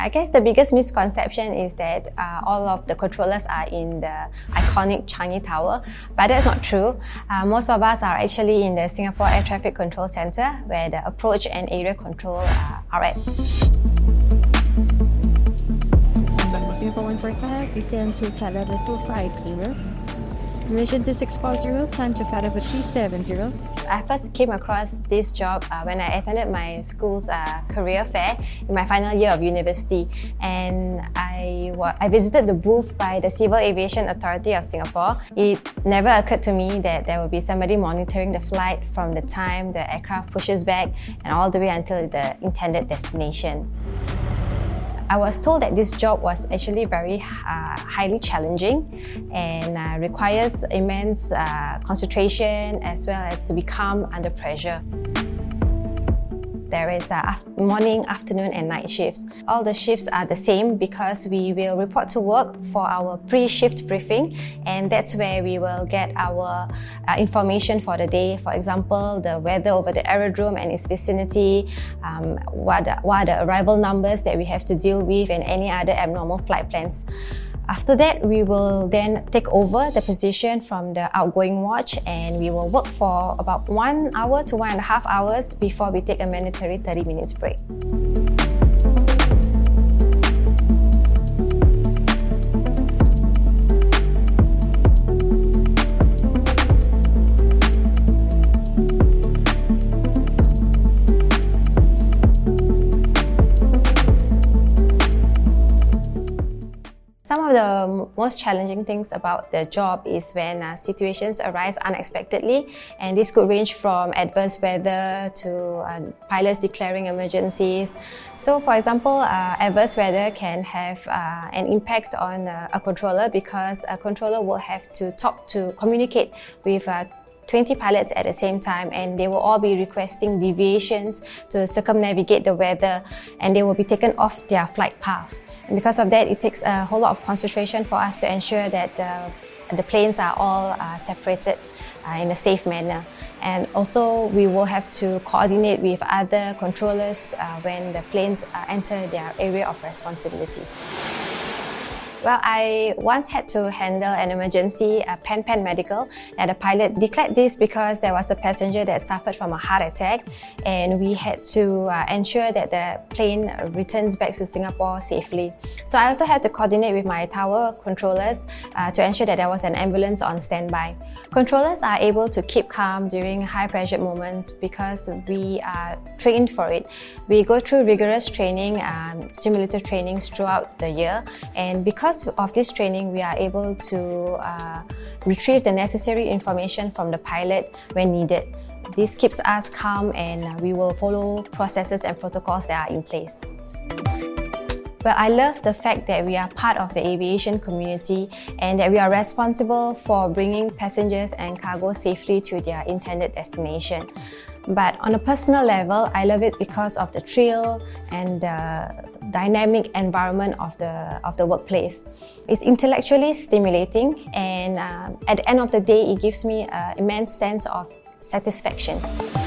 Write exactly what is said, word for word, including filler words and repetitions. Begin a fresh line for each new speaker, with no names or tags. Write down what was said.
I guess the biggest misconception is that uh, all of the controllers are in the iconic Changi Tower, but that's not true. Uh, most of us are actually in the Singapore Air Traffic Control Centre, where the approach and area control uh, are at.
Singapore one forty-five, descend to flight level two five zero. Relation to six four zero, climb to flight level three seven zero.
I first came across this job uh, when I attended my school's uh, career fair in my final year of university, and I, I visited the booth by the Civil Aviation Authority of Singapore. It never occurred to me that there would be somebody monitoring the flight from the time the aircraft pushes back and all the way until the intended destination. I was told that this job was actually very uh, highly challenging and uh, requires immense uh, concentration as well as to be calm under pressure. There is uh, af- morning, afternoon and night shifts. All the shifts are the same because we will report to work for our pre-shift briefing, and that's where we will get our uh, information for the day. For example, the weather over the aerodrome and its vicinity, um, what, the, what are the arrival numbers that we have to deal with, and any other abnormal flight plans. After that, we will then take over the position from the outgoing watch, and we will work for about one hour to one and a half hours before we take a mandatory thirty minutes break. Some of the most challenging things about the job is when uh, situations arise unexpectedly, and this could range from adverse weather to uh, pilots declaring emergencies. So, for example, uh, adverse weather can have uh, an impact on uh, a controller because a controller will have to talk to, communicate with uh, twenty pilots at the same time, and they will all be requesting deviations to circumnavigate the weather, and they will be taken off their flight path. And because of that, it takes a whole lot of concentration for us to ensure that the, the planes are all uh, separated uh, in a safe manner. And also, we will have to coordinate with other controllers uh, when the planes uh, enter their area of responsibilities. Well, I once had to handle an emergency, a Pan-Pan medical, and the pilot declared this because there was a passenger that suffered from a heart attack, and we had to uh, ensure that the plane returns back to Singapore safely. So I also had to coordinate with my tower controllers uh, to ensure that there was an ambulance on standby. Controllers are able to keep calm during high-pressure moments because we are trained for it. We go through rigorous training, um, simulator trainings throughout the year, and because of this training, we are able to uh, retrieve the necessary information from the pilot when needed. This keeps us calm, and we will follow processes and protocols that are in place. Well, I love the fact that we are part of the aviation community and that we are responsible for bringing passengers and cargo safely to their intended destination. But on a personal level, I love it because of the thrill and the dynamic environment of the, of the workplace. It's intellectually stimulating, and uh, at the end of the day, it gives me an immense sense of satisfaction.